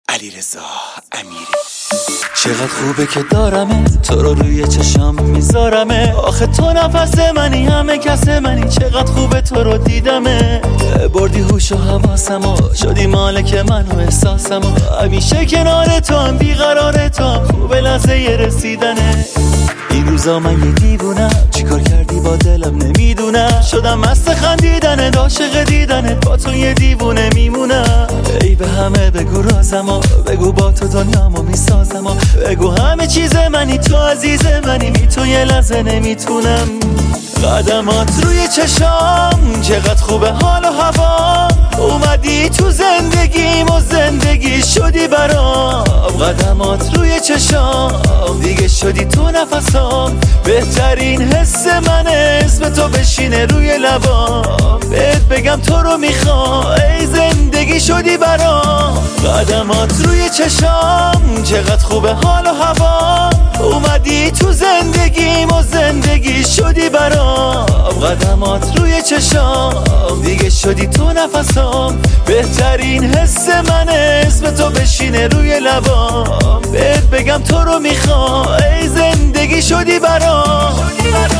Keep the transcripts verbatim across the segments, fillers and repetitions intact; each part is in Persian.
علیرضا امیری. چقدر خوبه که دارمه تو رو روی چشام میذارمه، آخه تو نفس منی همه کس منی، چقدر خوبه تو رو دیدمه، بردی هوش و حواسمو، شدی مالک من و احساسمو، همیشه کنار تو هم بیقرار تو هم، خوبه لحظه رسیدنه. این روزا من یه دیوونم، چیکار کردی با دلم نمیدونم، شدم مست خندیدنت عاشق دیدنت، با تو یه دیوونه میمونم. ای به همه بگو رازمو، بگو با تو دنیامو میسازمو، بگو همه چیز منی تو عزیز منی، بی تو یه لحظه نمیتونم. قدمات روی چشام چقدر خوبه حال و هوا، اومدی تو زندگیم و زندگی شدی برام. قدمات روی چشام دیگه شدی تو نفسام، بهترین حس من اسم تو بشینه روی لبام، بهت بگم تو رو میخوام ای زندگی شدی برام. قدمات روی چشام چقدر خوبه حال و هوا، اومدی تو زندگیم و زندگی شدی برام. قدمات روی چشام دیگه شدی تو نفسام، بهترین حس من اسم تو بشینه روی لبام، بهت بگم تو رو میخوام ای زندگی شدی برام.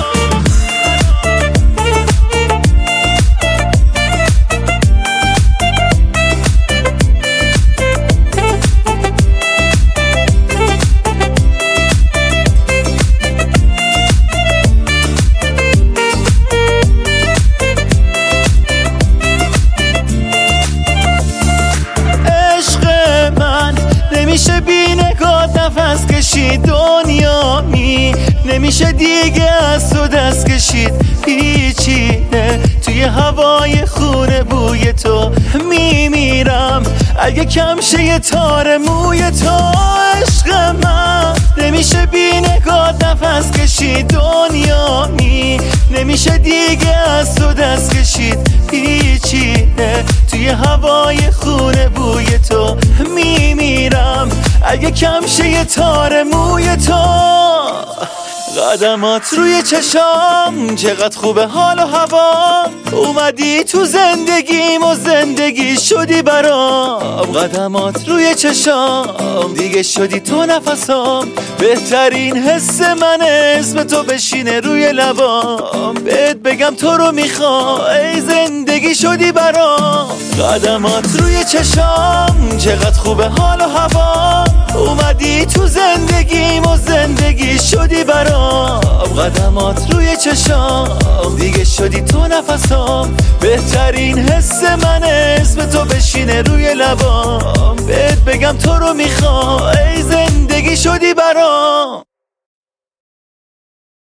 نمیشه بی نگاه نفس کشید دنیا می، نمیشه دیگه از تو دست کشید هیچی نه، توی هوای خونه بوی تو میمیرم، اگه کم شه یه تار موی تو عشق من. نمیشه بی نگاه نفس کشید دنیا می، نمیشه دیگه از تو دست کشید هیچی نه، توی هوای خونه بوی تو میمیرم، اگه کم شه یه تار موی تو. قدمات روی چشام چقدر خوبه حال و هوا، اومدی تو زندگیم و زندگی شدی برام. قدمات روی چشام دیگه شدی تو نفسام، بهترین حس من اسم تو بشینه روی لبام، بهت بگم تو رو میخوام ای زندگی شدی برام. قدمات روی چشام چقدر خوبه حال و هوا، اومدی تو زندگیم و زندگی شدی برام. قدمات روی چشام دیگه شدی تو نفسام، بهترین حس من اسم تو بشینه روی لبام، بهت بگم تو رو میخوام ای زندگی شدی برام.